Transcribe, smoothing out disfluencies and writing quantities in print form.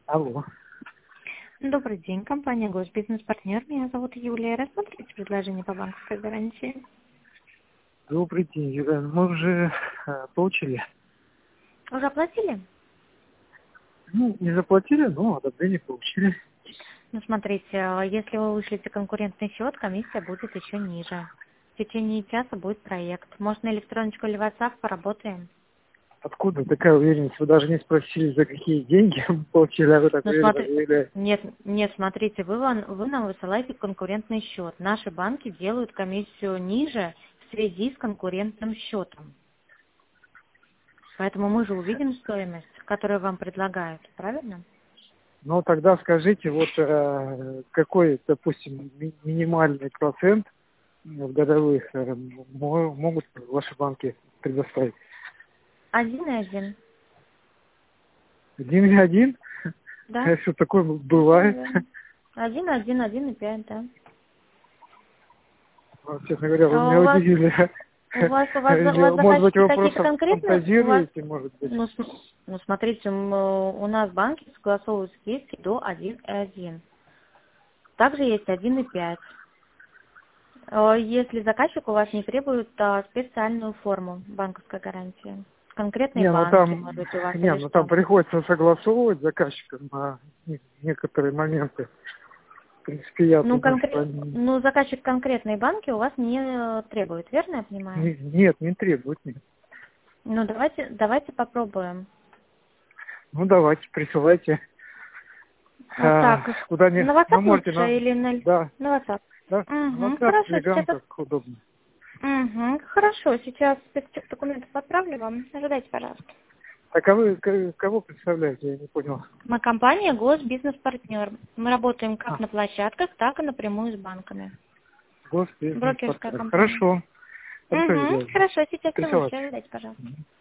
Алло. Добрый день, компания Госбизнес-партнер. Меня зовут Юлия. Рассмотрите предложение по банковской гарантии. Добрый день, Юля. Мы уже получили. Уже оплатили? Ну, не заплатили, но одобрение получили. Ну, смотрите, если вы вышлите конкурентный счет, комиссия будет еще ниже. В течение часа будет проект. Может, на электроночку или WhatsApp поработаем? Откуда такая уверенность? Вы даже не спросили, за какие деньги мы получили, а вы так Ну, уверенно заявляете. нет, смотрите, вы нам высылаете конкурентный счет. Наши банки делают комиссию ниже в связи с конкурентным счетом. Поэтому мы же увидим стоимость, которую вам предлагают, правильно? Ну, тогда скажите, вот какой, допустим, минимальный процент в годовых могут ваши банки предоставить? 1,1. 1,1? Да. Что такое бывает? 1,5, да. Вот, честно говоря, вы А меня удивили. у вас Может быть, заказчики вы какие-то просто конкретные? фантазируете, может быть. Ну, смотрите, у нас банки согласовывают скидки до 1,1. Также есть 1,5. Если заказчик у вас не требует специальную форму банковской гарантии. Конкретные Не, ну банки, там, может быть, у вас не, или ну там что? приходится согласовывать с заказчиком на некоторые моменты. В принципе, я Ну, думаю, что они... заказчик конкретной банки у вас не требует, верно я понимаю? Нет, не требуют, нет. Ну, давайте попробуем. Ну, давайте, присылайте. Вот так. Куда не... На Ну, WhatsApp можете лучше на... или на Да, WhatsApp? да. Угу, WhatsApp, хорошо, Telegram, сейчас... как удобно. Угу, хорошо, сейчас список документов отправлю вам. Ожидайте, пожалуйста. Так, а вы кого представляете? Я не понял. Мы компания Госбизнес-партнер. Мы работаем как А, на площадках, так и напрямую с банками. Госбизнес Брокерская партнер. компания. Хорошо. Хорошо, Угу, Юлия. хорошо, сейчас все вышло. Присылайте. Ожидайте, пожалуйста.